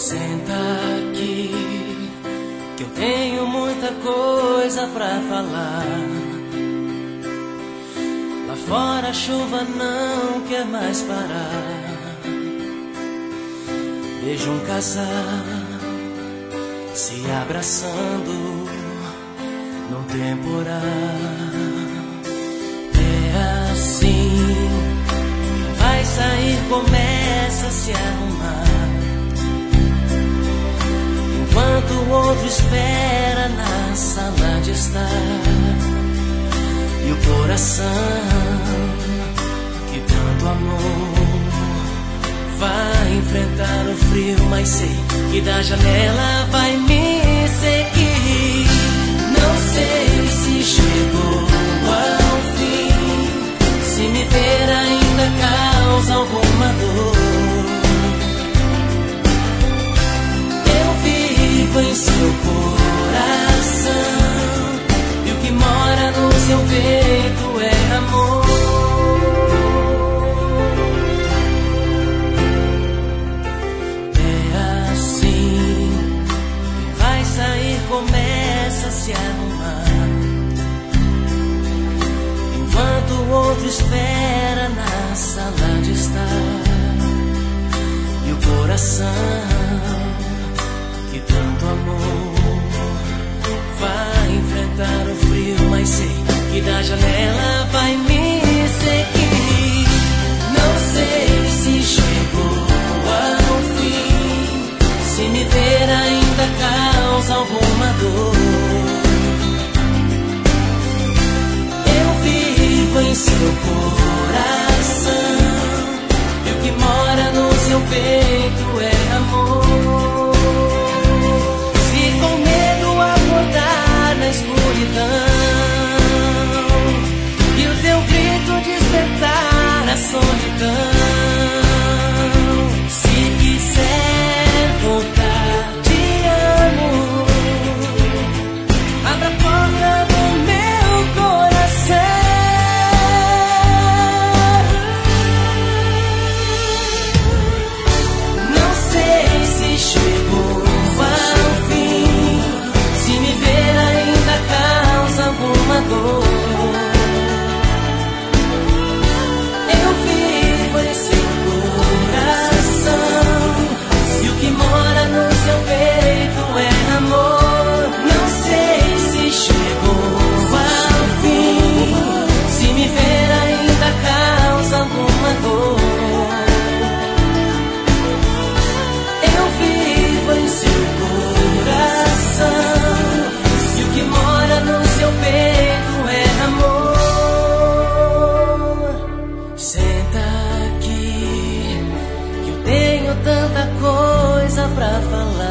Senta aqui, que eu tenho muita coisa pra falar. Lá fora a chuva não quer mais parar. Vejo um casal se abraçando num temporal. É assim, quem vai sair começa a se arrumar, enquanto o outro espera na sala de estar. E o coração que tanto amou vai enfrentar o frio, mas sei que da janela vai me seguir. Não sei se chegou ao fim, se me ver ainda causa alguma dor. Em seu coração, e o que mora no seu peito é amor. É assim, quem vai sair começa a se arrumar, enquanto o outro espera na sala de estar. E o coração que tanto amor vai enfrentar o frio, mas sei que da janela vai me seguir. Não sei se chegou ao fim, se me ver ainda causa alguma dor. Eu vivo em seu coração, e o que mora no seu peito é amor. E o teu grito despertar a solidão. Se quiser voltar, te amo. Abra a porta do meu coração. Não sei se chegou ao fim, se me ver ainda causa alguma dor. Eu vivo em seu coração, e o que mora no seu peito é amor. Não sei se chegou ao fim, se me ver ainda causa alguma dor. Eu vivo em seu coração, e o que mora no seu peito é amor. Senta aqui, que eu tenho tanta coisa pra falar.